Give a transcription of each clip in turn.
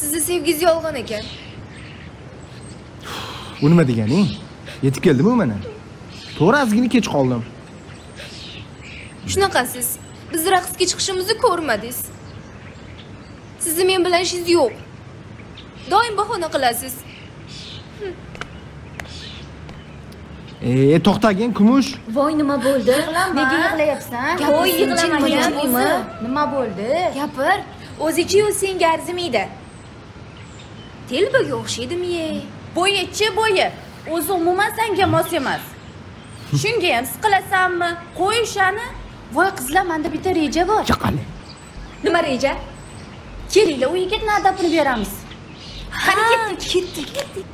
Sizni sevgingiz yolg'on ekan. Bu nima deganing? Yetib keldimi mana? To'g'ri ozgina kech qoldim. Shunaqasiz. Biz raqsga chiqishimizni ko'rmadingiz. Sizni men bilan ishingiz yo'q. Doim bahona qilasiz. To'xtagin, Kumush. Voy, nima bo'ldi? Nega yig'layapsan? Voy, yig'lamayapman. Nima bo'ldi? Gapir. O'zicha senga arzimaydi. Telbaga o'xshaydimi-ye? Bo'yi. O'zi umuman senga mos emas. Shunga ham siqilasanmi? Qo'y o'shani. Voy qizlar, menda bitta reja bor. Chaqali. Nima reja? Kelinglar, u yigitni adabini beramiz. Qani ketdik.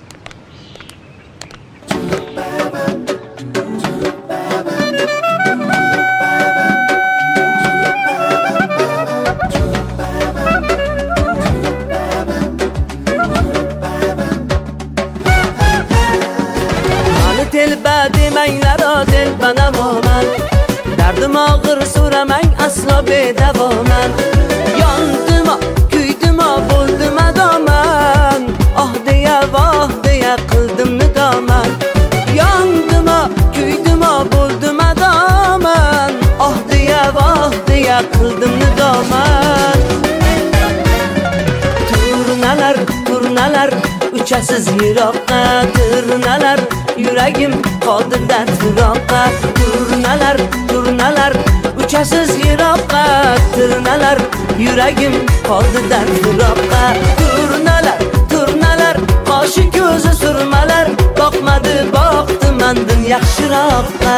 Telba demanglar, telbana bo'man. Dardim og'ir so'ramang, aslo bedavoman. Yondim, kuydim, bo'ldim adoman. Oh deya, voh deya qildim nidoman. Yondim, kuydim, bo'ldim adoman. Oh deya, voh deya qildim nidoman. Turnalar uchasiz yiroqqa, turnalar yuragim qoldi dard firoqqa. Turnalar uchasiz yiroqqa, turnalar yuragim qoldi dard firoqqa. Turnalar qoshi ko'zi surmalar, boqmadi boqdi mandan yaxshiroqqa.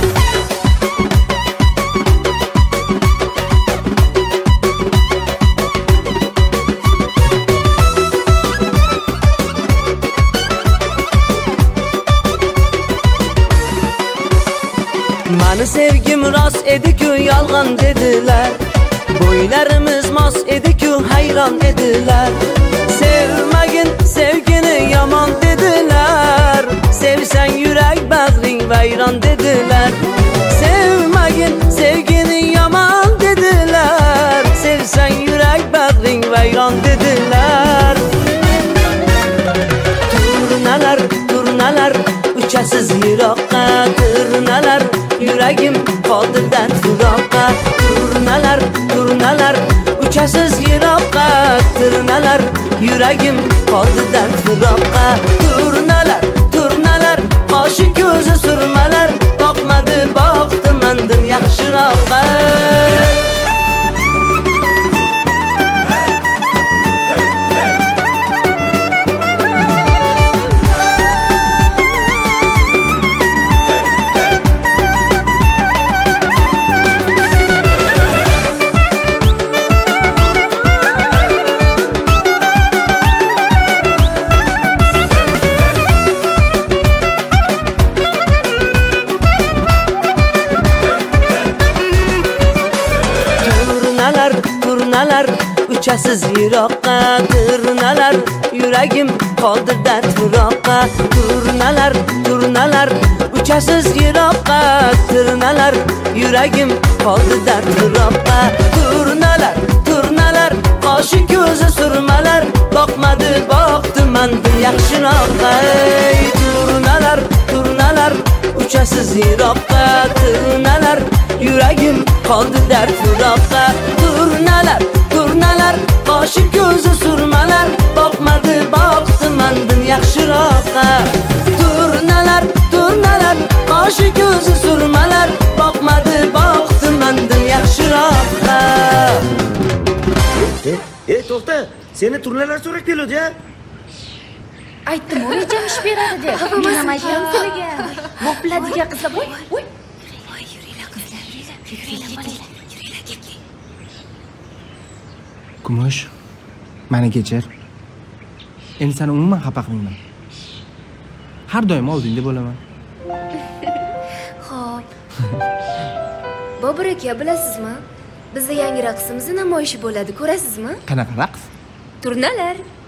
Mani sevgim rost edi-ku, yolg'on dedilar. Bo'ylarimiz mos edi-ku, hayron edilar. Sevmagin sevgini yomon dedilar. Sevsang yurak bag'ring vayron dedilar. Sevmagin sevgini yomon dedilar. Sevsang yurak bag'ring vayron dedilar. Turnalar uchasiz yiroqqa, turnalar yuragim qoldi dard firoqqa. Turnalar uchasiz yiroqqa, turnalar yuragim qoldi dard firoqqa. Turnalar qoshi ko'zi surmalar, boqmadi boqdi mandan yaxshiroqqa. Turnalar uchasiz yiroqqa, turnalar yuragim qoldi dard firoqqa. Turnalar uchasiz yiroqqa, turnalar yuragim qoldi dard firoqqa. Turnalar qoshi ko'zi surmalar, boqmadi boqdi mandan yaxshiroqqa. Turnalar uchasiz yiroqqa, turnalar yuragim qoldi dard firoqqa. Turnalar qoshi ko'zi surmalar, boqmadi boqdi mandan yaxshiroqqa. Turnalar qoshi ko'zi surmalar, boqmadi boqdi mandan yaxshiroqqa. To'xta, seni turnalar so'rab keladi-ya. Aytdim, o'ycham ish beradi deb. Men ham aytdim sizga. Bo'pladiga qizlar, voy. Yuringlar qizlar, yuringlar. Kumush, meni kechir. Endi seni umuman xafa qilmayman. Har doim oldingda bo'laman. Xo'p. Bobur aka, bilasizmi? Bizda yangi raqsimiz namoyishi bo'ladi, ko'rasizmi? Qanaqa raqs? Turnalar.